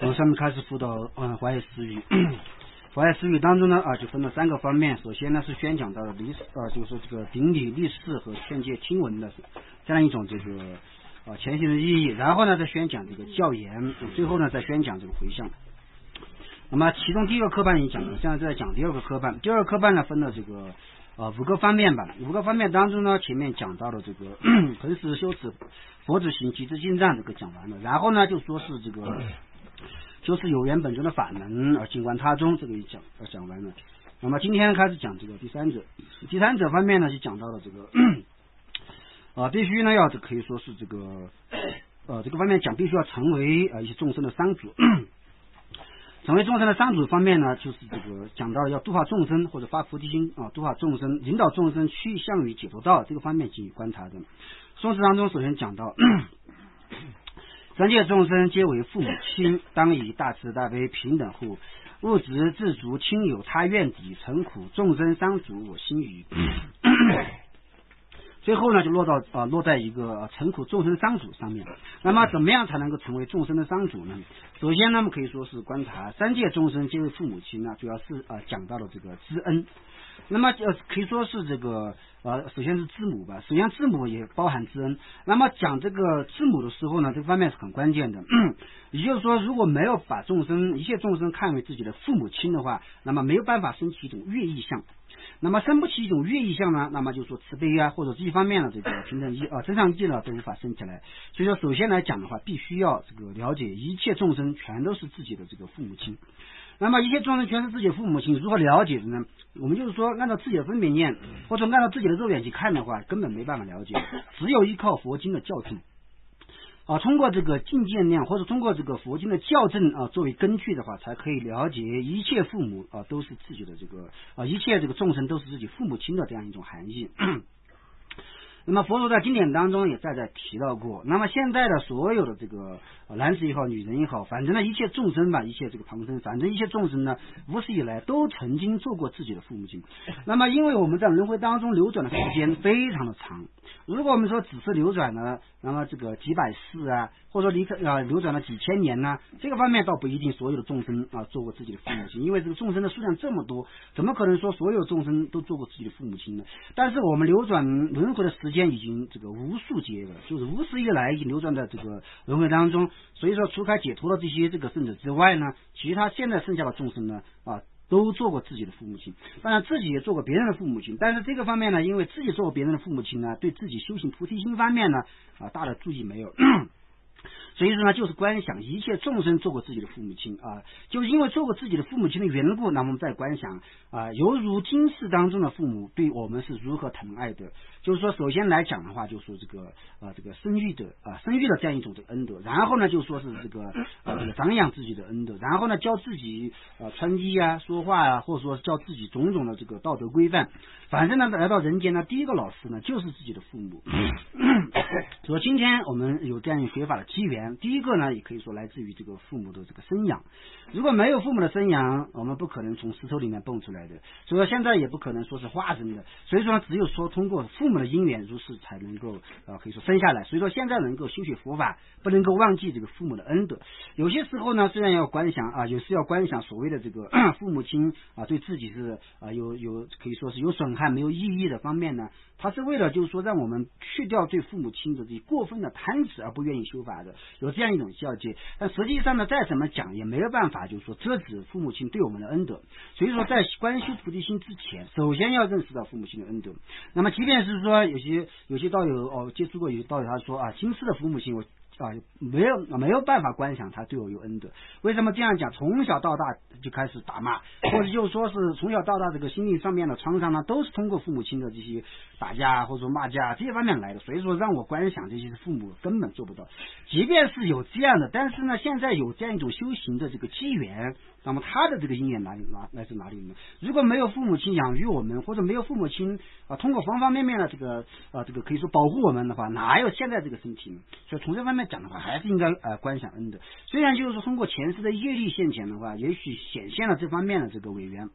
下面开始辅导华严词语。华严词语当中呢就分了3个方面。首先呢是宣讲到的就是说这个顶礼立誓和劝诫听闻的这样一种这个前行的意义，然后呢再宣讲这个教言，最后呢再宣讲这个回向。那么其中第一个科办已经讲了，现在在讲第二个科办。第二个科办呢分了这个5个方面吧。5个方面当中呢，前面讲到了这个恒实修持佛子行集之进藏这个讲完了，然后呢就说是这个修持有缘本尊的法门而静观他中，这个也讲完了。那么今天开始讲这个第三者。第三者方面呢就讲到了这个必须呢要可以说是这个这个方面讲必须要成为一些众生的商主。成为众生的商主方面呢，就是这个讲到要度化众生或者发菩提心度化众生，引导众生趋向于解脱道，这个方面给予观察的。宋词当中首先讲到三界众生皆为父母亲，当以大慈大悲平等护，物质自足亲友他愿抵，诚苦众生商主我心语。最后呢就落在一个诚苦众生商主上面。那么怎么样才能够成为众生的商主呢？首先呢可以说是观察三界众生皆为父母亲呢，主要是讲到了这个知恩。那么可以说是这个首先是知母吧，首先知母也包含知恩。那么讲这个知母的时候呢，这方面是很关键的。也就是说，如果没有把一切众生看为自己的父母亲的话，那么没有办法升起一种乐意相。那么生不起一种乐意相呢，那么就说慈悲或者这一方面的这个平等意真上意呢都无法升起来。所以说首先来讲的话，必须要这个了解一切众生全都是自己的这个父母亲。那么一切众生全是自己的父母亲，如何了解的呢？我们就是说按照自己的分别念，或者按照自己的肉眼去看的话，根本没办法了解，只有依靠佛经的校正通过这个境界量或者通过这个佛经的校正作为根据的话，才可以了解一切父母都是自己的这个一切这个众生都是自己父母亲的这样一种含义。那么佛陀在经典当中也在提到过。那么现在的所有的这个男子也好女人也好，反正呢一切众生吧，一切这个旁生，反正一切众生呢无始以来都曾经做过自己的父母亲。那么因为我们在轮回当中流转的时间非常的长，如果我们说只是流转了那么这个几百世或者说流转了几千年这个方面倒不一定所有的众生做过自己的父母亲，因为这个众生的数量这么多，怎么可能说所有众生都做过自己的父母亲呢？但是我们流转轮回的时间已经这个无数劫了，就是无始以来已经流转在这个轮回当中。所以说除开解脱的这些这个圣者之外呢，其他现在剩下的众生呢都做过自己的父母亲，当然自己也做过别人的父母亲。但是这个方面呢，因为自己做过别人的父母亲呢，对自己修行菩提心方面呢大的注意没有。所以说呢，就是观想一切众生做过自己的父母亲就是因为做过自己的父母亲的缘故，那么我们再观想犹如今世当中的父母对我们是如何疼爱的。就是说首先来讲的话，就说这个生育的这样一种这个恩德，然后呢就说是这个长养自己的恩德，然后呢教自己穿衣说话或者说教自己种种的这个道德规范。反正呢来到人间呢，第一个老师呢就是自己的父母。所以今天我们有这样一个学法的机缘，第一个呢也可以说来自于这个父母的这个生养。如果没有父母的生养，我们不可能从石头里面蹦出来的，所以说现在也不可能说是化生的。所以说只有说通过父母的因缘如是才能够可以说生下来。所以说现在能够修学佛法，不能够忘记这个父母的恩德。有些时候呢虽然要观想有时要观想所谓的这个父母亲对自己是有可以说是有损害没有意义的方面呢，他是为了就是说让我们去掉对父母亲的这过分的贪执而不愿意修法的，有这样一种教诫。但实际上呢再怎么讲也没有办法就是说遮止父母亲对我们的恩德。所以说在观修菩提心之前，首先要认识到父母亲的恩德。那么即便是说有些道友接触过有些道友他说今世的父母亲我没有办法观想他对我有恩德。为什么这样讲？从小到大就开始打骂，或者就是说是从小到大这个心灵上面的创伤呢，都是通过父母亲的这些打架或者说骂架这些方面来的。所以说让我观想这些父母根本做不到。即便是有这样的，但是呢现在有这样一种修行的这个机缘，那么他的这个因缘来自哪里呢？如果没有父母亲养育我们，或者没有父母亲通过方方面面的这个可以说保护我们的话，哪有现在这个身体呢？所以从这方面讲的话，还是应该观想恩德。虽然就是说通过前世的业力现前的话，也许显现了这方面的这个违缘。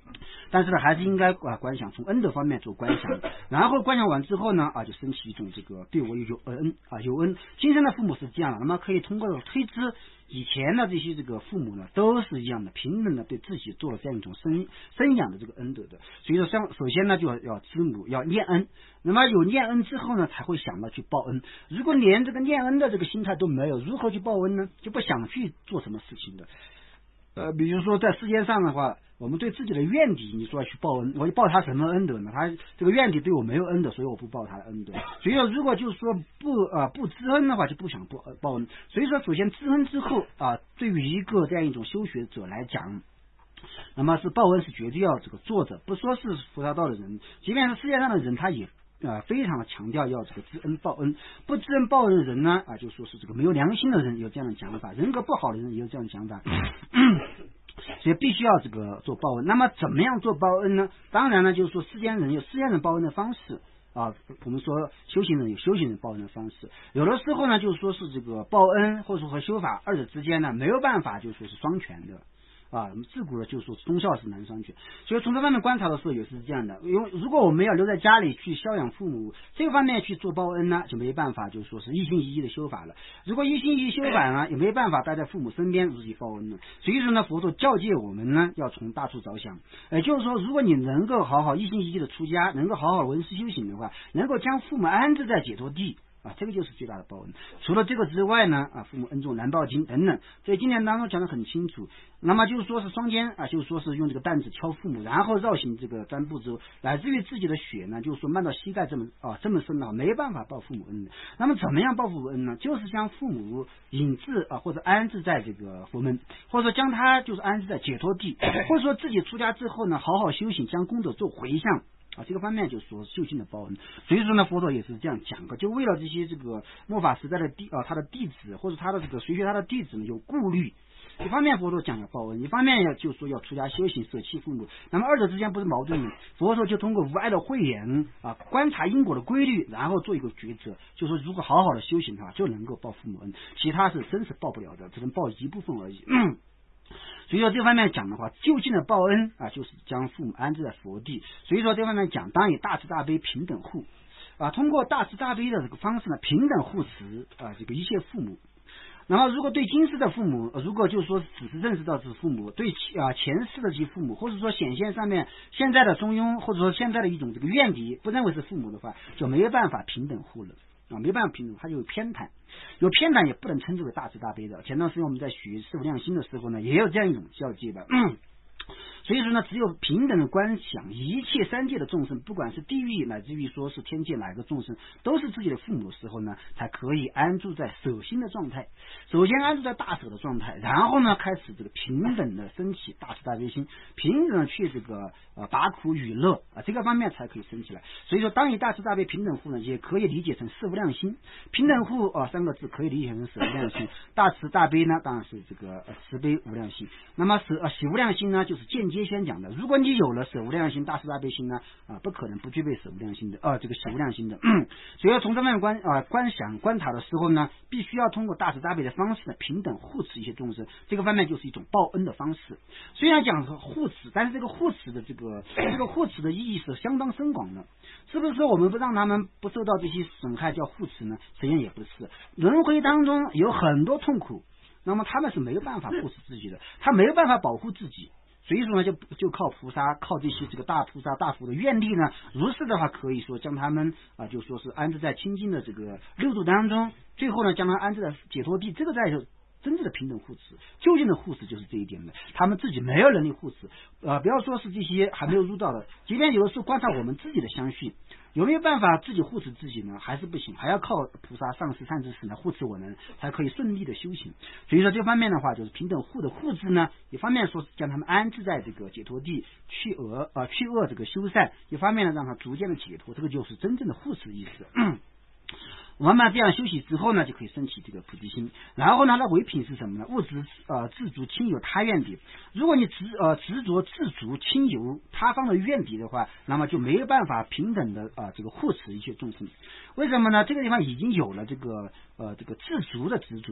但是呢，还是应该观想从恩德方面做观想，然后观想完之后呢就升起一种这个对我有恩有恩。今生的父母是这样的，那么可以通过推知以前的这些这个父母呢都是一样的，平等的对自己做了这样一种生养的这个恩德的。所以说首先呢就要知母要念恩，那么有念恩之后呢才会想到去报恩。如果连这个念恩的这个心态都没有，如何去报恩呢？就不想去做什么事情的。比如说在世界上的话，我们对自己的怨敌，你说要去报恩，我就报他什么恩德呢？他这个怨敌对我没有恩德，所以我不报他的恩德。所以说，如果就是说不知恩的话，就不想报恩。所以说，首先知恩之后对于一个这样一种修学者来讲，那么是报恩是绝对要这个做的。不说是菩萨道的人，即便是世界上的人，他也非常的强调要这个知恩报恩。不知恩报恩的人呢就说是这个没有良心的人有这样的讲法，人格不好的人也有这样的讲法。所以必须要这个做报恩。那么怎么样做报恩呢？当然呢，就是说世间人有世间人报恩的方式我们说修行人有修行人报恩的方式。有的时候呢，就是说是这个报恩或者说和修法二者之间呢没有办法就说是双全的。我们自古的就说忠孝是难双全，所以从这方面观察的时候也是这样的。因为如果我们要留在家里去孝养父母，这个方面去做报恩呢，就没办法就说是一心一意的修法了。如果一心一意修法呢，也没办法待在父母身边如己报恩了。所以说呢，佛陀教诫我们呢要从大处着想，就是说如果你能够好好一心一意的出家，能够好好闻思修行的话，能够将父母安置在解脱地这个就是最大的报恩。除了这个之外呢父母恩重难报经等等，在经典当中讲得很清楚。那么就是说是双肩就是说是用这个担子敲父母，然后绕行这个3步之后，乃至于自己的血呢就是说漫到膝盖这么深没办法报父母恩的。那么怎么样报父母恩呢？就是将父母引至或者安置在这个佛门，或者说将他就是安置在解脱地，或者说自己出家之后呢好好修行，将功德做回向这个方面就是说修行的报恩。所以说呢，佛陀也是这样讲的，就为了这些这个末法时代的他的弟子或者他的这个随学他的弟子呢有顾虑，一方面佛陀讲要报恩，一方面就说要出家修行舍弃父母，那么二者之间不是矛盾的。佛陀就通过无碍的慧眼观察因果的规律，然后做一个抉择，就说如果好好的修行的话就能够报父母恩，其他是真是报不了的，只能报一部分而已。所以说这方面讲的话，究竟的报恩就是将父母安置在佛地。所以说这方面讲，当以大慈大悲平等护通过大慈大悲的这个方式呢，平等护持这个一切父母。那么如果对今世的父母，如果就是说只是认识到是父母，对前世的这些父母，或者说显现上面现在的中庸，或者说现在的一种这个怨敌，不认为是父母的话，就没有办法平等护了没办法平等，他就有偏袒，有偏袒也不能称之为大慈大悲的。前段时间我们在学四无量心的时候呢，也有这样一种教诫的。所以说呢，只有平等的观想一切三界的众生，不管是地狱乃至于说是天界哪个众生，都是自己的父母的时候呢，才可以安住在舍心的状态。首先安住在大舍的状态，然后呢开始这个平等的升起大慈大悲心，平等的去这个拔苦与乐这个方面才可以升起来。所以说当以大慈大悲平等护呢，也可以理解成四无量心。平等护三个字可以理解成四无量心，大慈大悲呢当然是这个慈悲无量心。那么喜无量心呢，就是间接先讲的，如果你有了舍无量心大慈大悲心呢不可能不具备舍无量心的这个喜无量心的。所以从这方面观想观察的时候呢，必须要通过大慈大悲的方式呢，平等护持一些众生，这个方面就是一种报恩的方式。虽然讲是护持，但是这个护持的这个护持的意义是相当深广的。是不是说我们不让他们不受到这些损害叫护持呢？实际上也不是。轮回当中有很多痛苦，那么他们是没有办法护持自己的，他没有办法保护自己。所以说呢，就靠菩萨，靠这些这个大菩萨大佛的愿力呢，如是的话可以说将他们就说是安置在清净的这个六度当中，最后呢将他安置在解脱地，这个才是真正的平等护持。究竟的护持就是这一点的，他们自己没有能力护持不要说是这些还没有入道的，即便有的时候观察我们自己的相续，有没有办法自己护持自己呢？还是不行，还要靠菩萨上师善知识来护持我们，才可以顺利的修行。所以说这方面的话，就是平等护的护持呢，一方面说是将他们安置在这个解脱地，去恶这个修善，一方面呢让他逐渐的解脱，这个就是真正的护持意思。慢慢这样休息之后呢，就可以升起这个菩提心。然后呢，它唯品是什么呢？物质自足亲有他愿敌。如果你执着自足亲有他方的愿敌的话，那么就没有办法平等的这个护持一切众生。为什么呢？这个地方已经有了这个自足的执着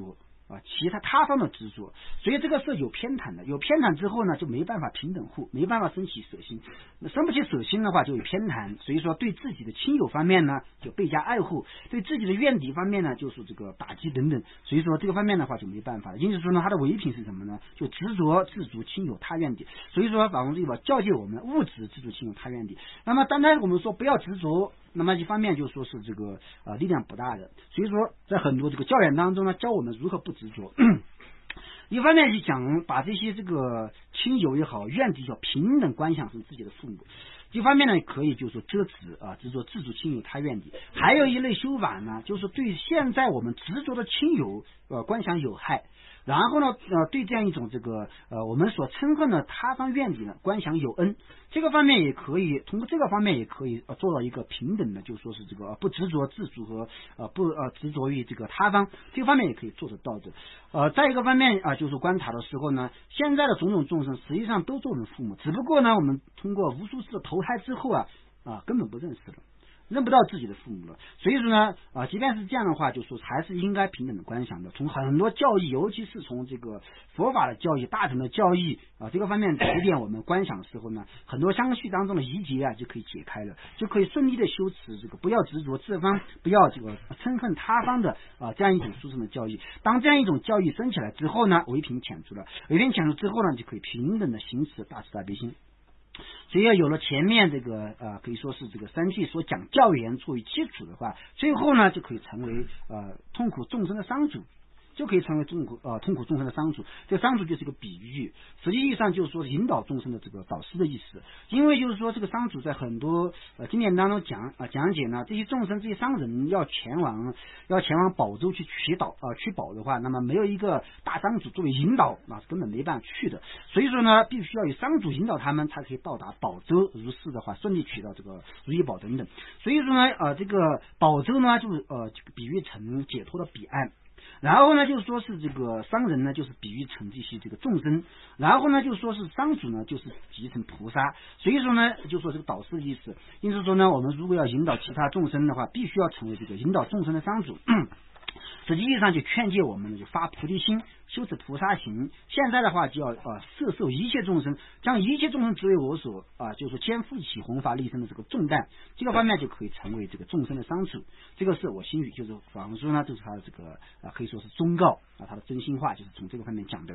其他方的执着，所以这个是有偏袒的，有偏袒之后呢，就没办法平等护，没办法生起舍心，生不起舍心的话就有偏袒，所以说对自己的亲友方面呢就倍加爱护，对自己的怨敌方面呢就是这个打击等等，所以说这个方面的话就没办法了。因此说呢，他的唯品是什么呢？就执着自足亲友他怨敌。所以说法王子教诫我们物质自足亲友他怨敌。那么单单我们说不要执着，那么一方面就说是这个力量不大的，所以说在很多这个教研当中呢，教我们如何不执着。一方面就讲把这些这个亲友也好，怨敌也好，平等观想成自己的父母。一方面呢，可以就是说遮止执着自足亲友他怨敌。还有一类修法呢，就是对现在我们执着的亲友观想有害。然后呢，对这样一种这个我们所憎恨的他方怨敌呢，观想有恩，这个方面也可以通过这个方面也可以做到一个平等的，就说是这个不执着自足和不执着于这个他方，这个方面也可以做得到的。再一个方面就是观察的时候呢，现在的种种众生实际上都做我们父母，只不过呢，我们通过无数次的投胎之后根本不认识了。认不到自己的父母了，所以说呢，即便是这样的话，就说还是应该平等的观想的。从很多教义，尤其是从这个佛法的教义、大乘的教义这个方面提点我们观想的时候呢，很多相续当中的疑结就可以解开了，就可以顺利的修持这个不要执着自方，不要这个憎恨他方的这样一种殊胜的教义。当这样一种教义升起来之后呢，唯品遣除了，唯品遣除之后呢，就可以平等的行持大慈大悲心。所以要有了前面这个可以说是这个三句所讲教言作为基础的话，最后呢就可以成为痛苦众生的商主，就可以成为痛苦众生的商主。这个商主就是一个比喻，实际意义上就是说引导众生的这个导师的意思。因为就是说这个商主在很多经典当中讲解呢，这些众生这些商人要前往宝州去取宝的话，那么没有一个大商主作为引导，那是根本没办法去的。所以说呢，必须要有商主引导他们，才可以到达宝州，如是的话顺利取到这个如意宝等等。所以说呢，这个宝州呢就比喻成解脱的彼岸。然后呢，就是说是这个商人呢，就是比喻成这些这个众生，然后呢，就是说是商主呢，就是比喻成菩萨。所以说呢，就说这个导师的意思。因此说呢，我们如果要引导其他众生的话，必须要成为这个引导众生的商主。实际上就劝诫我们呢，就发菩提心，修持菩萨行。现在的话就要摄受一切众生，将一切众生执为我所就是肩负起弘法利生的这个重担，这个方面就可以成为这个众生的商主。这个是我心语，就是法王说呢，就是他的这个可以说是忠告他的真心话，就是从这个方面讲的。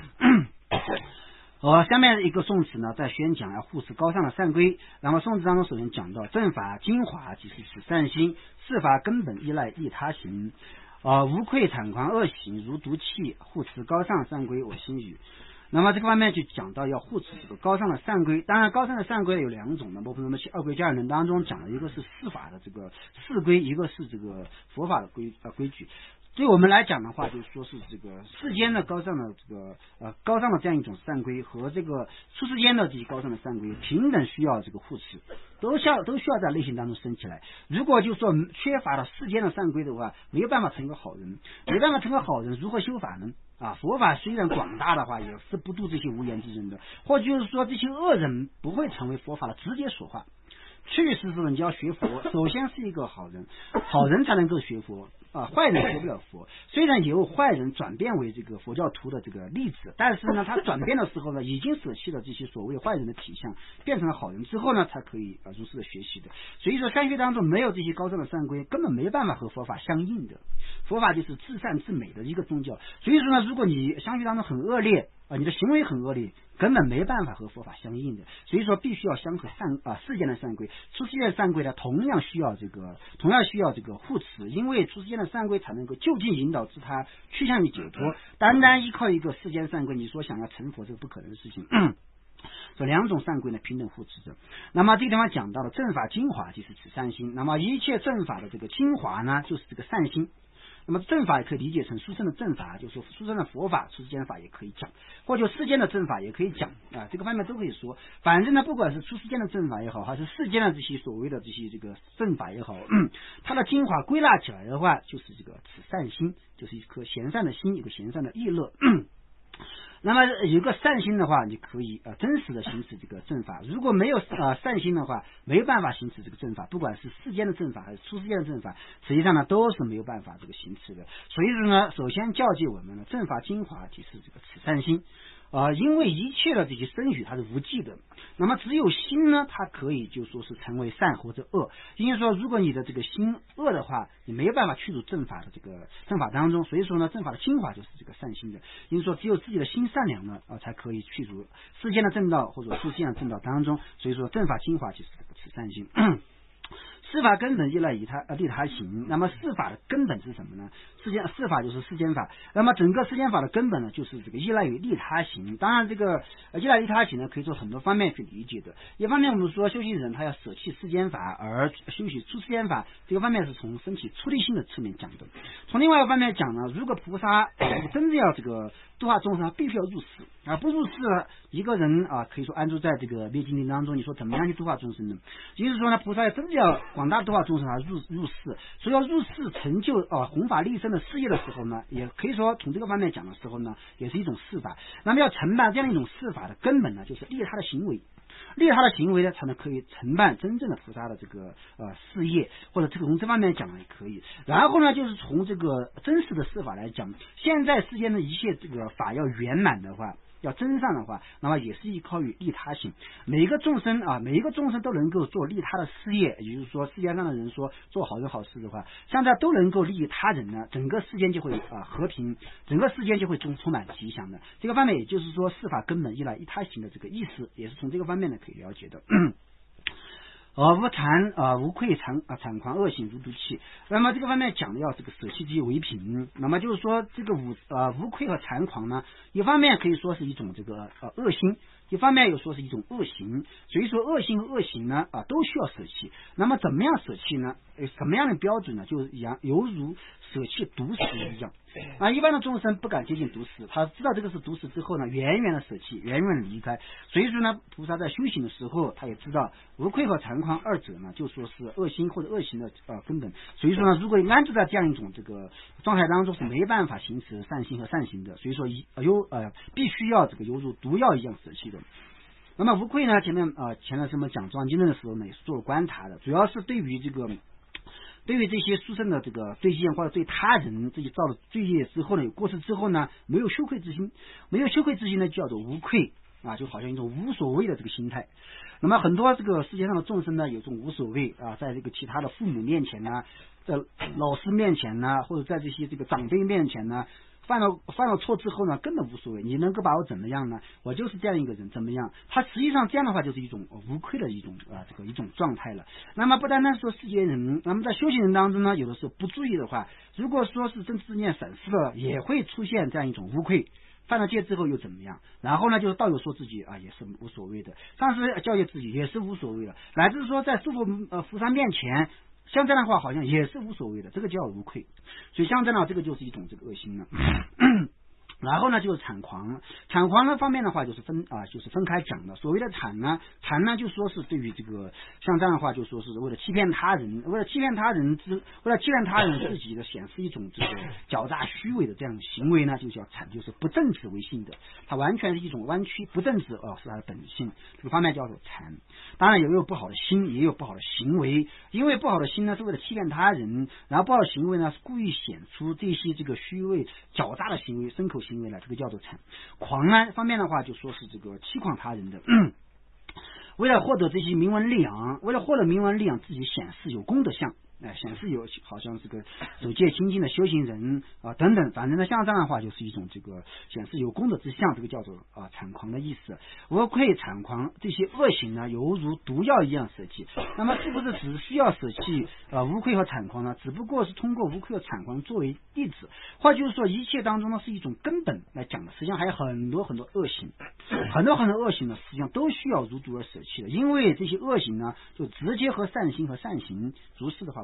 下面一个宋词呢，在宣讲要护持高尚的善规。然后宋词当中首先讲到正法精华即是指善心，事法根本依赖利他行。无愧产狂恶行如毒气，护持高尚善规我心语。那么这个方面就讲到要护持这个高尚的善规。当然高尚的善规有两种呢，包括我们二规教人当中讲的一个是事法的这个事规，一个是这个佛法的规矩。对我们来讲的话，就是说是这个世间的高尚的这个高尚的这样一种善规和这个出世间的这些高尚的善规平等需要这个护持，都需要在内心当中升起来。如果就是说缺乏了世间的善规的话，没有办法成为好人，没办法成为好人，如何修法呢？佛法虽然广大的话，也是不度这些无缘之人的，或者就是说这些恶人不会成为佛法的直接所化。确实是人家要学佛，首先是一个好人，好人才能够学佛坏人学不了佛。虽然也有坏人转变为这个佛教徒的这个例子，但是呢，他转变的时候呢，已经舍弃了这些所谓坏人的体相，变成了好人之后呢，才可以如实的学习的。所以说，善学当中没有这些高尚的善规，根本没办法和佛法相应的。佛法就是至善至美的一个宗教。所以说呢，如果你相学当中很恶劣你的行为很恶劣，根本没办法和佛法相应的。所以说必须要相合世间的善规，出世间的善规呢，同样需要这个护持，因为出世间的善规才能够就近引导至他趋向于解脱。单单依靠一个世间善规，你说想要成佛，这个不可能的事情。这两种善规呢，平等护持着。那么这个地方讲到了正法精华，就是指善心。那么一切正法的这个精华呢，就是这个善心。那么正法也可以理解成殊胜的正法，就是说殊胜的佛法、出世间的法也可以讲，或者世间的正法也可以讲这个方面都可以说。反正呢，不管是出世间的正法也好，还是世间的这些所谓的这些这个正法也好，它的精华归纳起来的话，就是这个此善心，就是一颗贤善的心，一个贤善的意乐。 那么有个善心的话，你可以真实的行使这个正法；如果没有善心的话，没有办法行使这个正法，不管是世间的正法还是出世间的正法，实际上呢都是没有办法这个行持的。所以说呢，首先教诫我们呢，正法精华即是这个慈善心。因为一切的这些身语它是无记的，那么只有心呢，它可以就说是成为善或者恶。因为说，如果你的这个心恶的话，你没有办法去入正法的这个正法当中。所以说呢，正法的精华就是这个善心的。因为说，只有自己的心善良呢，才可以去入世间的正道或者出世间的正道当中。所以说，正法精华就是这个慈善心。事法根本依赖于利他行，那么事法的根本是什么呢？事法就是世间法，那么整个世间法的根本呢，就是这个依赖于利他行。当然，这个依赖利他行呢，可以从很多方面去理解的。一方面，我们说修行人他要舍弃世间法而修习出世间法，这个方面是从升起出离心的侧面讲的。从另外一个方面讲呢，如果菩萨真正要这个度化众生，必须要入世，不入世一个人可以说安住在这个灭尽定当中，你说怎么样去度化众生呢？也就是说呢，菩萨真正要广大度化众生入世，所以要入世成就弘法利生的事业的时候呢，也可以说从这个方面讲的时候呢，也是一种事法。那么要承办这样一种事法的根本呢，就是利他的行为。利他的行为呢，才能可以承办真正的菩萨的这个事业，或者从这方面讲也可以。然后呢，就是从这个真实的事法来讲，现在世间的一切这个法要圆满的话，要真善的话，那么也是依靠于利他行。每一个众生都能够做利他的事业，也就是说世界上的人说做好人好事的话，现在都能够利益他人呢，整个世间就会和平，整个世间就会充满吉祥的。这个方面也就是说事法根本依赖利他行的这个意思，也是从这个方面呢可以了解的。无惭无愧谄狂恶行如毒气。那么这个方面讲的要这个舍弃即为贫。那么就是说这个无愧和谄狂呢，一方面可以说是一种这个恶心，一方面又说是一种恶行。所以说恶心和恶行呢都需要舍弃。那么怎么样舍弃呢？什么样的标准呢？就是犹如舍弃毒食一样。一般的众生不敢接近毒食，他知道这个是毒食之后呢，远远的舍弃，远远的离开。所以说呢，菩萨在修行的时候，他也知道无愧和谄狂二者呢，就说是恶心或者恶行的根本。所以说呢，如果安住在这样一种这个状态当中，是没办法行持善心和善行的。所以说必须要这个犹如毒药一样舍弃的。那么无愧呢，前面什么讲庄经论的时候呢，也是做了观察的，主要是对于这些书生的这个对境或者对他人自己造了罪业之后呢，有过失之后呢，没有羞愧之心，没有羞愧之心呢，叫做无愧就好像一种无所谓的这个心态。那么很多这个世界上的众生呢，有这种无所谓在这个其他的父母面前呢，在老师面前呢，或者在这些这个长辈面前呢，犯了错之后呢，根本无所谓，你能够把我怎么样呢？我就是这样一个人，怎么样？他实际上这样的话就是一种无愧的一种一种状态了。那么不单单说世间人，那么在修行人当中呢，有的时候不注意的话，如果说是真自念审视了，也会出现这样一种无愧。犯了戒之后又怎么样？然后呢，就是道友说自己也是无所谓的，上师教育自己也是无所谓的，乃至说在诸佛菩萨面前，像这样的话好像也是无所谓的，这个叫无愧。所以像这样这个就是一种这个恶心了。然后呢，就是谄狂。谄狂的方面的话，就是分开讲的。所谓的谄呢，就说是对于这个像这样的话，就说是为了欺骗他人，为了欺骗他人自己的显示一种这个狡诈虚伪的这样的行为呢，就叫谄，就是不正直为性的。它完全是一种弯曲不正直是它的本性，这个方面叫做谄。当然也有不好的心，也有不好的行为。因为不好的心呢，是为了欺骗他人，然后不好的行为呢，是故意显出这些这个虚伪狡诈的行为，牲口行为了，这个叫做谄。狂呢方面的话，就说是这个欺诳他人的，为了获得这些名闻利养，自己显示有功德相，显示有好像这个守戒清净的修行人等等，反正呢像这样的话就是一种这个显示有功德之相，这个叫做谄狂的意思。无愧谄狂这些恶行呢，犹如毒药一样舍弃。那么是不是只需要舍弃无愧和谄狂呢？只不过是通过无愧和谄狂作为例子，或者就是说一切当中呢是一种根本来讲的，实际上还有很多很多恶行，很多恶行呢实际上都需要如毒而舍弃的。因为这些恶行呢就直接和善心和善行如是的话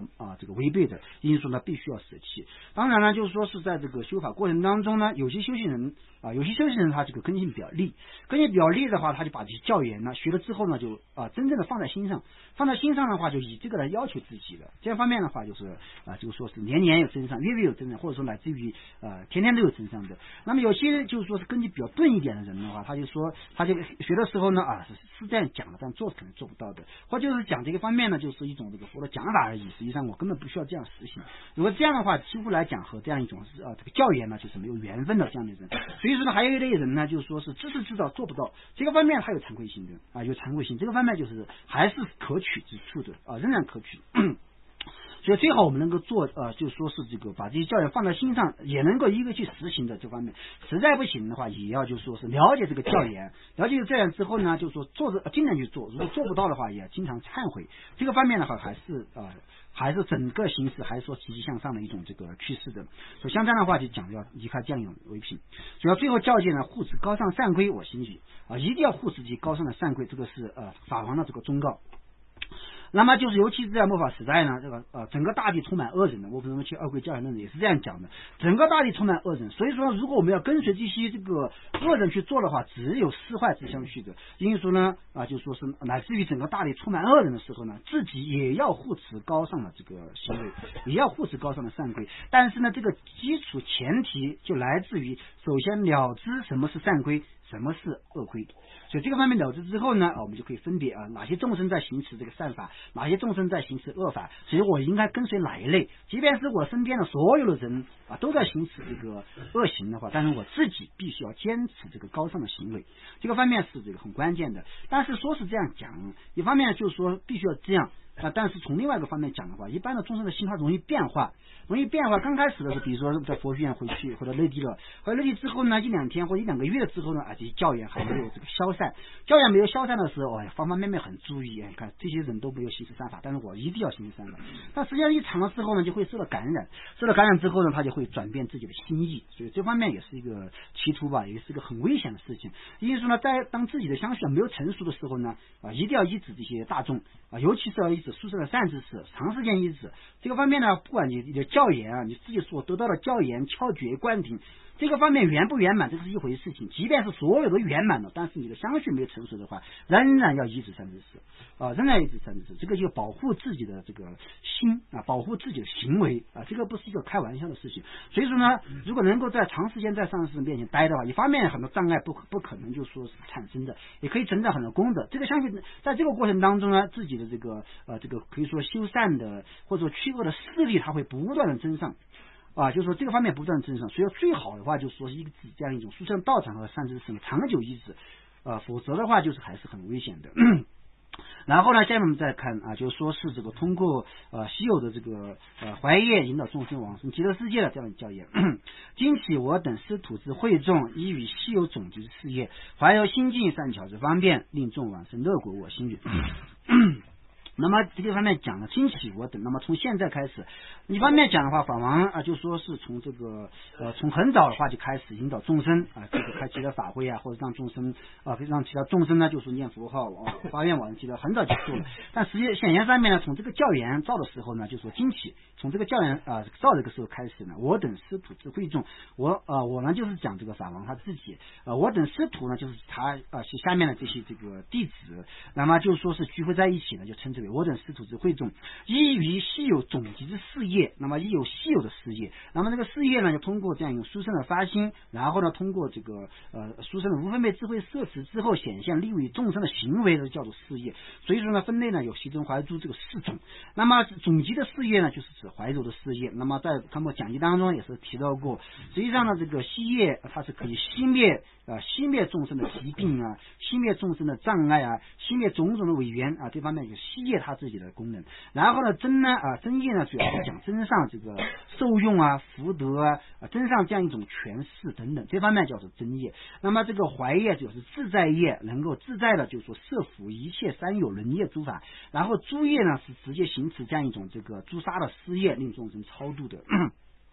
这个违背的因素呢，必须要舍弃。当然呢，就是说是在这个修法过程当中呢，有些修行人他这个根性比较利的话，他就把这些教言呢学了之后呢，就真正的放在心上的话，就以这个来要求自己的。这方面的话，就是就是说是年年有增上，月月有增上，或者说乃至于天天都有增上的。那么有些就是说是根基比较钝一点的人的话，他就学的时候呢是这样讲的，但做可能做不到的，或就是讲这个方面呢，就是一种这个佛的讲法而已。实际上我根本不需要这样实行。如果这样的话，几乎来讲和这样一种这个教言呢，就是没有缘分的这样的人。所以说呢，还有一类人呢，就是说是知识知道做不到，这个方面他有惭愧心的有惭愧心，这个方面就是还是可取之处的仍然可取。所以最好我们能够做就是说是这个把这些教言放在心上，也能够一个去实行的这方面。实在不行的话，也要就是说是了解这个教言，了解这样之后呢，就是说尽量去做，如果做不到的话，也要经常忏悔。这个方面的话，还是整个形势还是说积极向上的一种这个趋势的。所以像这样的话，就讲要离开酱油为品。所以最后教诫呢，护持高尚善规我心许一定要护持这高尚的善规，这个是法王的这个忠告。那么就是尤其是在末法时代呢，这个整个大地充满恶人的，我们去二规教言论也是这样讲的，整个大地充满恶人。所以说如果我们要跟随这些这个恶人去做的话，只有失坏之相续的。因此说呢就说是乃至于整个大地充满恶人的时候呢，自己也要护持高尚的这个行为，也要护持高尚的善规。但是呢，这个基础前提就来自于首先了知什么是善规，什么是恶规。所以这个方面了知之后呢，我们就可以分别哪些众生在行持这个善法，哪些众生在行持恶法，所以我应该跟随哪一类。即便是我身边的所有的人都在行持这个恶行的话，但是我自己必须要坚持这个高尚的行为，这个方面是这个很关键的。但是说是这样讲，一方面就是说必须要这样但是从另外一个方面讲的话，一般的众生的心它容易变化。刚开始的时候，比如说在佛学院回去或者内地了，回内地之后呢，1-2天或1-2个月之后呢这些教言还没有这个消散。教言没有消散的时候，方方面面很注意，看这些人都没有行持善法，但是我一定要行持善法。但实际上一长了之后呢，就会受到感染之后呢，他就会转变自己的心意。所以这方面也是一个歧途吧，也是一个很危险的事情。因为说呢，当自己的相续没有成熟的时候呢一定要依止这些大众尤其是要依止殊胜的善知识，长时间依止。这个方面呢，不管你的教言你自己所得到的教言窍诀灌顶，这个方面圆不圆满，这是一回事情。即便是所有都圆满了，但是你的相续没有成熟的话，仍然要依止善知识仍然依止善知识。这个就保护自己的这个心保护自己的行为这个不是一个开玩笑的事情。所以说呢，如果能够在长时间在上师面前待的话，一方面很多障碍不可能就说是产生的，也可以增长很多功德。这个相信在这个过程当中呢，自己的这个可以说修善的或者说去恶的势力，它会不断的增上就是说这个方面不断增上。所以最好的话就是说一个这样一种殊胜道场和善知识长久依止否则的话就是还是很危险的。然后呢，下面我们再看就是说是这个通过稀有的这个怀业引导众生往生极乐世界的这样的教言。今起我等师徒之会众，依于稀有种子事业，怀有心境善巧之方便，令众往生乐国我心语。那么这个方面讲了今起我等，那么从现在开始一方面讲的话，法王就说是从这个从很早的话就开始引导众生这个开启了法会或者让众生让其他众生呢就是念佛号发愿往生极乐，很早就做了。但实际显然上面呢，从这个教言造的时候呢，就说今起从这个教言造这个时候开始呢，我等师徒之会众，我呢就是讲这个法王他自己我等师徒呢就是他下面的这些这个弟子，那么就说是聚会在一起呢，就称之为我等师徒之会众，依于稀有种集之事业，那么亦有稀有的事业，那么这个事业呢，就通过这样一种殊胜的发心，然后呢，通过这个殊胜的无分别智慧摄持之后显现利于众生的行为，叫做事业。所以说呢，分类呢有习中怀诛这个4种。那么总集的事业呢，就是指怀柔的事业。那么在他们讲义当中也是提到过，实际上呢，这个息业它是可以熄灭众生的疾病熄灭众生的障碍熄灭种种的违缘这方面有息业它自己的功能。然后呢，真业呢主要是讲真上这个受用福德真上这样一种诠释等等，这方面叫做真业。那么这个怀业就是自在业，能够自在的就是说摄伏一切三有轮业诸法。然后诸业呢是直接行持这样一种这个诛杀的事业，令众生超度的。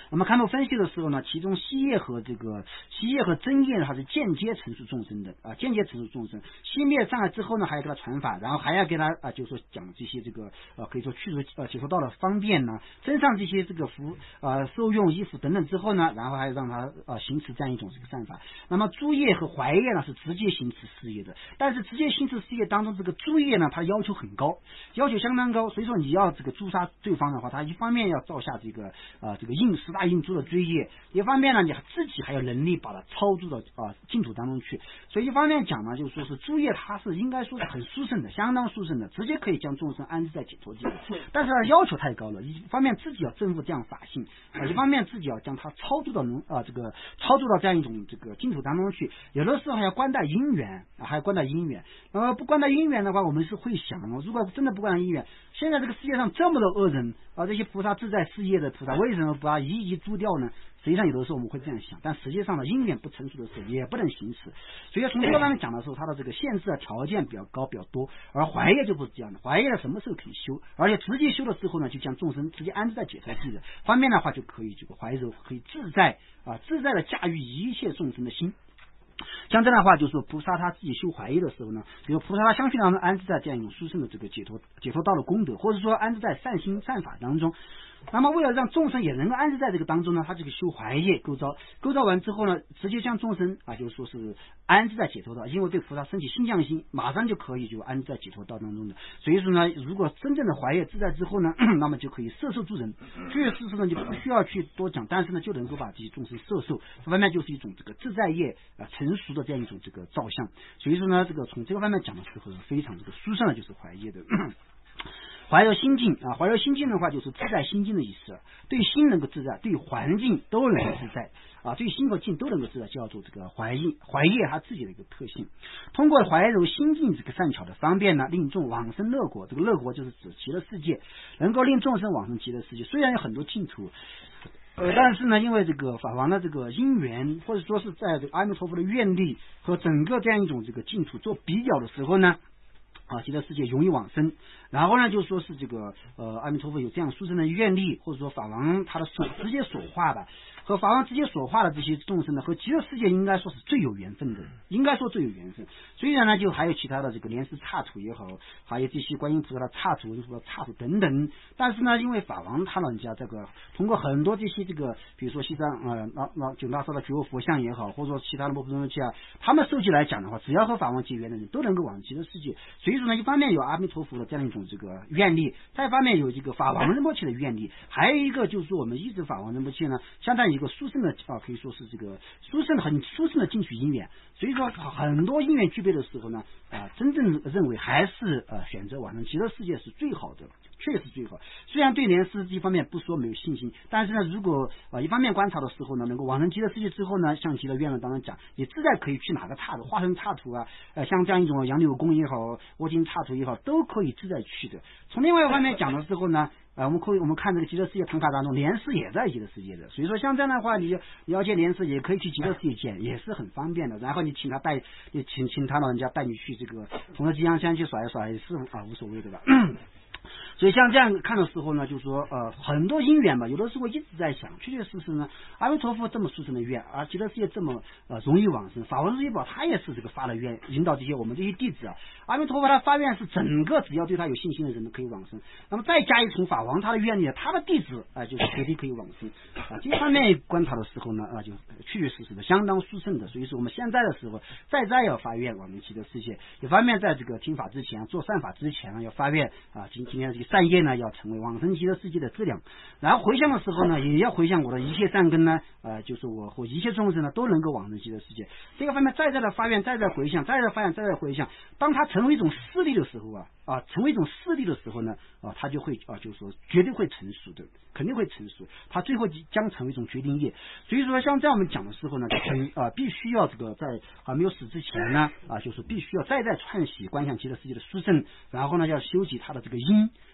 那么看到分析的时候呢，其中息业和真业它是间接陈述众生的间接陈述众生。熄灭上来之后呢，还要给他传法，然后还要给他就是说讲这些这个可以说去除解脱道的方便呢，身上这些这个受用衣服等等之后呢，然后还让他行持这样一种这个善法。那么诸业和怀业呢是直接行持事业的，但是直接行持事业当中这个诸业呢，它要求很高，要求相当高，所以说你要这个诛杀对方的话，他一方面要造下这个十大印诸的罪业，一方面呢你自己还有能力把它超度到净土当中去。所以一方面讲呢，就是说是诸业它是应该说是很殊胜的，相当殊胜的，直接可以将众生安置在解脱境，但是要求太高了，一方面自己要证悟这样法性一方面自己要将它超度到这样一种这个净土当中去，有的时候还要关待因缘还要关待因缘。那么不关待因缘的话，我们是会想如果真的不关待因缘，现在这个世界上这么多恶人这些菩萨自在事业的菩萨，为什么不把一诛掉呢？实际上有的时候我们会这样想，但实际上呢，因缘不成熟的时候也不能行持。所以从这个方面讲的时候，它的这个限制条件比较高比较多，而怀业就不是这样的，怀业什么时候可以修，而且直接修了之后呢，就将众生直接安置在解脱地的方面的话，就可以这个怀柔可以自在的驾驭一切众生的心。像这样的话，就是说菩萨他自己修怀业的时候呢，比如菩萨他相续当中安置在这样一种殊胜的这个解脱道的功德，或者说安置在善心善法当中。那么为了让众生也能够安置在这个当中呢，他这个修怀业构造完之后呢，直接将众生就是说是安置在解脱道，因为对菩萨升起心向心，马上就可以就安置在解脱道当中的。所以说呢，如果真正的怀业自在之后呢，那么就可以摄受诸人，这事实呢就不需要去多讲，但是呢就能够把这些众生摄受，这方面就是一种这个自在业成熟的这样一种这个造像。所以说呢，这个从这个方面讲的时候非常这个殊胜的就是怀业的怀柔心境怀柔心境的话就是自在心境的意思，对心能够自在，对环境都能够自在对心和境都能够自在，叫做这个怀业它自己的一个特性。通过怀柔心境这个善巧的方便呢，令众往生乐国，这个乐国就是指极乐世界，能够令众生往生极乐世界。虽然有很多净土但是呢，因为这个法王的这个因缘，或者说是在这个阿弥陀佛的愿力和整个这样一种这个净土做比较的时候呢极乐世界容易往生。然后呢就说是这个阿弥陀佛有这样殊胜的愿力，或者说法王他的直接所化的和法王直接所化的这些众生呢，和极乐世界应该说是最有缘分的，虽然呢就还有其他的这个莲师刹土也好，还有这些观音菩萨的刹土等等，但是呢因为法王他老人家这个通过很多这些这个比如说西藏九大烧的觉悟佛像也好，或者说其他的摩诃宗器他们收集来讲的话，只要和法王结缘的人都能够往极乐世界。所以说呢，一方面有阿弥陀佛的这样一种这个愿力，再一方面有这个法王仁波切的愿力，还有一个就是说我们一直法王仁波切呢相当于一个殊胜的可以说是这个很殊胜的进取因缘。所以说很多因缘具备的时候呢真正认为还是选择往生极乐世界是最好的，确实最好。虽然对莲师这方面不说没有信心，但是呢如果一方面观察的时候呢，能够往生极乐世界之后呢，像极乐愿论当中讲，你自在可以去哪个刹土，化身刹土像这样一种杨柳宫也好，窝金刹土也好，都可以自在去的。从另外一方面讲的时候呢我们看这个极乐世界唐卡当中，莲师也在极乐世界的，所以说像这样的话，你要见莲师也可以去极乐世界见，也是很方便的。然后你请他老人家带你去这个从这吉祥山去耍一耍，也是无所谓的吧。所以像这样看的时候呢，就是说很多因缘吧，有的时候一直在想，确确实实呢，阿弥陀佛这么殊胜的愿，而极乐世界这么容易往生，法王日宝他也是这个发了愿，引导我们这些弟子阿弥陀佛他发愿是整个只要对他有信心的人都可以往生，那么再加一层法王他的愿力，他的弟子就是绝对可以往生这方面观察的时候呢就确确实实的相当殊胜的。所以说我们现在的时候再要发愿往生极乐世界，一方面在这个听法之前做善法之前呢要发愿今天这个善业呢要成为往生极乐世界的质量，然后回向的时候呢也要回向我的一切善根呢就是我和一切众生呢都能够往生极乐世界。这个方面再的发愿，再回向，再的发愿，再的回向，当他成为一种势力的时候成为一种势力的时候呢他就会就是说绝对会成熟的，肯定会成熟，他最后将成为一种决定业。所以说像这样我们讲的时候呢必须要这个在没有死之前呢就是必须要再串习观想极乐世界的殊胜，然后呢要修习他的这个因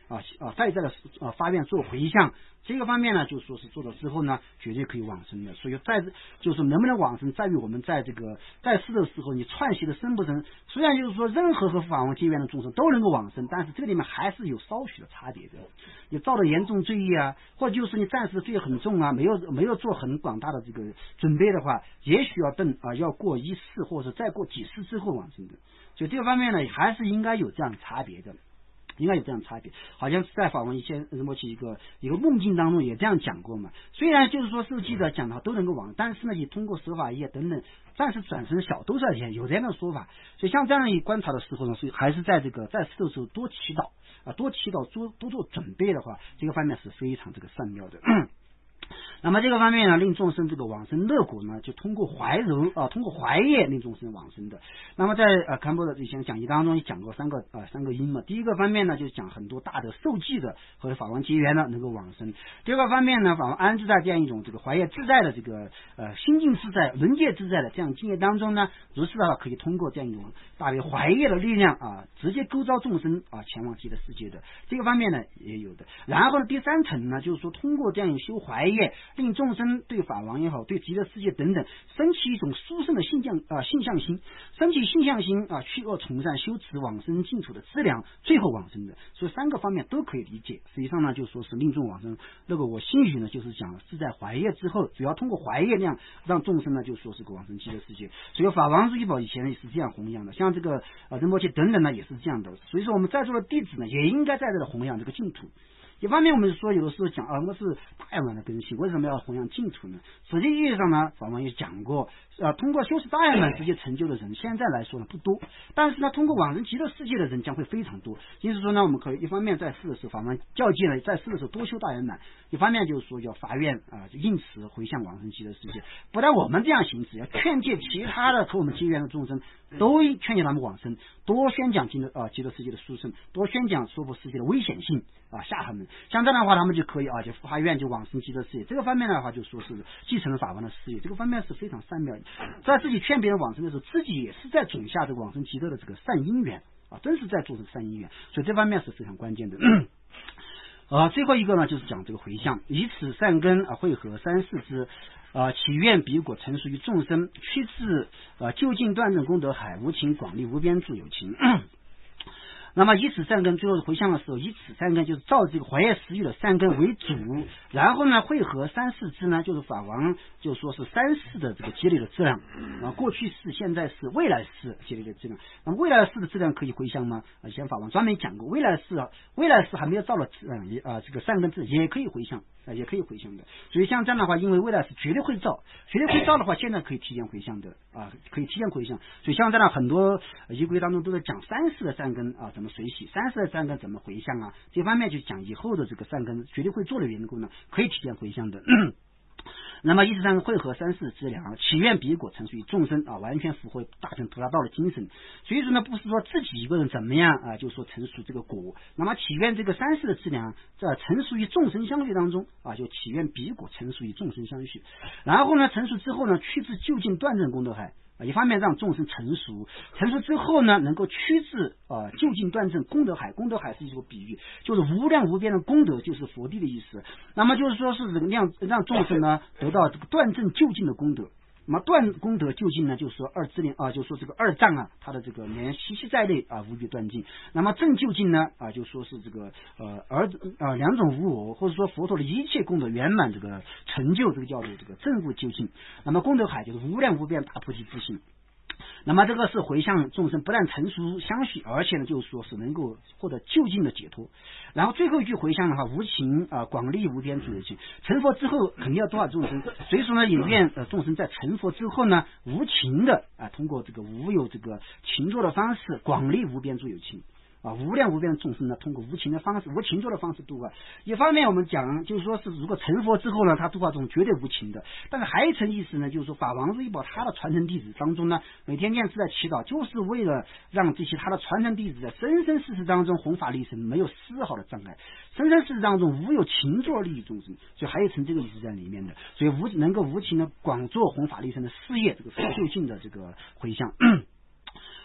再的发愿做回向，这个方面呢，就说是做了之后呢，绝对可以往生的。所以就是能不能往生，在于我们在世的时候，你串习的深不深。虽然就是说任何和法王结缘的众生都能够往生，但是这个里面还是有稍许的差别的。你造了严重罪业啊，或者就是你暂时罪很重啊，没有做很广大的这个准备的话，也许要过一世或者再过几世之后往生的。所以这个方面呢，还是应该有这样差别的。应该有这样差别，好像是在法王一些什么一个梦境当中也这样讲过嘛。虽然就是说是记者讲的都能够往，但是呢，也通过舍法业等等，暂时转生小都是有这样的说法。所以像这样一观察的时候呢，所以还是在世的时候多祈祷多做准备的话，这个方面是非常善妙的。那么这个方面呢，令众生这个往生乐果呢，就通过怀业令众生往生的。那么在堪波的以前讲义当中也讲过三个因嘛。第一个方面呢，就是讲很多大的受记的和法王结缘的能够往生。第二个方面呢，法王安置在这样一种怀业自在的心境自在、轮界自在的这样境界当中呢，如是的话可以通过这样一种大为怀业的力量直接勾召众生前往极乐世界的这个方面呢也有的。然后呢，第三层呢，就是说通过这样修怀业，令众生对法王也好，对极乐世界等等，升起一种殊胜的性向心，升起性向心去恶从善，修持往生净土的资粮，最后往生的。所以三个方面都可以理解。实际上呢，就说是令众往生。那个我兴许呢，就是讲是在怀业之后，主要通过怀业量让众生呢，就说是个往生极乐世界。所以法王如意宝以前也是这样弘扬的，像这个仁波切等等呢，也是这样的。所以说我们在座的弟子呢，也应该在这里弘扬这个净土。一方面我们说有的时候讲我是大圆满的根性，为什么要弘扬净土呢？实际意义上呢，法王也讲过通过修持大圆满直接成就的人现在来说呢不多，但是呢通过往生极乐世界的人将会非常多。因此说呢，我们可以一方面在世的时候法王教诫呢，在世的时候多修大圆满，一方面就是说要发愿应此回向往生极乐世界。不但我们这样行持，要劝诫其他的和我们结缘的众生，都劝诫他们往生，多宣讲极乐世界的殊胜，多宣讲娑婆世界的危险性吓他们。像这样的话，他们就可以就发愿就往生极乐世界。这个方面的话，就说是继承了法王的事业，这个方面是非常善妙的。在自己劝别人往生的时候，自己也是在种下这个往生极乐的这个善因缘真是在做这个善因缘，所以这方面是非常关键的。最后一个呢，就是讲这个回向，以此善根汇合三世之祈愿彼果成熟于众生，趋至究竟断正功德海，无情广利无边住有情。那么以此善根，最后回向的时候，以此善根就是照这个怀业食欲的善根为主，然后呢汇合三世之呢，就是法王就说是三世的这个积累的质量过去世、现在世、未来世积累的质量。那么未来世的质量可以回向吗？以前法王专门讲过，未来世还没有造了这个善根质也可以回向也可以回向的。所以像这样的话，因为未来世绝对会造的话，现在可以提前回向的可以提前回向。所以像这样很多仪轨当中都在讲三世的善根怎么随喜，三世的善根怎么回向这方面就讲以后的这个善根绝对会做的缘故呢，可以提前回向的。那么一直上汇合三世之粮，祈愿彼果成熟于众生完全符合大乘菩萨道的精神。所以说呢，不是说自己一个人怎么样就说成熟这个果，那么祈愿这个三世的质量在成熟于众生相续当中就祈愿彼果成熟于众生相续。然后呢，成熟之后呢，趋至究竟断正功德海。一方面让众生成熟之后呢，能够趋至究竟断正功德海。功德海是一个比喻，就是无量无边的功德，就是佛地的意思。那么就是说是让众生呢得到这个断正究竟的功德。那么断功德究竟呢，就是说二支连就是说这个二障它的这个连习气在内无余断尽。那么正究竟呢就说是这个两种无我，或者说佛陀的一切功德圆满这个成就，这个叫做这个正悟究竟。那么功德海就是无量无边大菩提自性。那么这个是回向众生不但成熟相续，而且呢就是说是能够获得究竟的解脱。然后最后一句回向的话，无情广利无边住有情。成佛之后肯定要多少众生，所以说呢，也愿众生在成佛之后呢，无情的通过这个无有这个情作的方式，广利无边住有情。无量无边的众生呢，通过无情的方式、无情作的方式度化。一方面我们讲就是说是如果成佛之后呢，他度化中绝对无情的。但是还有一层意思呢，就是说法王如意宝他的传承弟子当中呢，每天念是在祈祷，就是为了让这些他的传承弟子在生生世世当中弘法利生没有丝毫的障碍，生生世世当中无有情作利益众生。所以还有一层这个意思在里面的。所以能够无情的广做弘法利生的事业，这个是究竟的这个回向。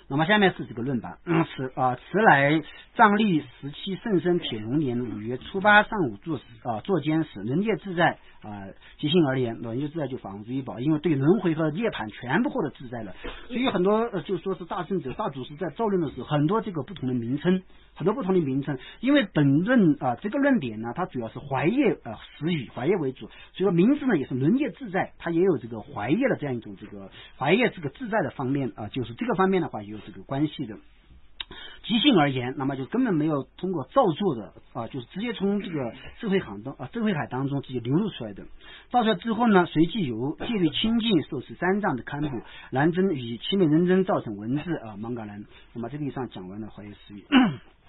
那么下面是这个论吧，此来藏历17圣生铁龙年5月初8上午坐监时，人界自在即兴而言，人界自在就法王诸一宝，因为对轮回和涅槃全部获得自在了，所以很多就说是大圣者大祖师在造论的时候，很多这个不同的名称，因为本论这个论点呢，它主要是怀业实语怀业为主，所以说名字呢也是轮界自在，它也有这个怀业的这样一种这个怀业这个自在的方面就是这个方面的话也有这个关系的。即兴而言，那么就根本没有通过造作的就是直接从这个智慧海当中直接流露出来的。造出来之后呢，随即由戒律清净受持3藏的堪布兰真与七昧人真造成文字芒嘎兰。那么这个以上讲完了怀疑思语。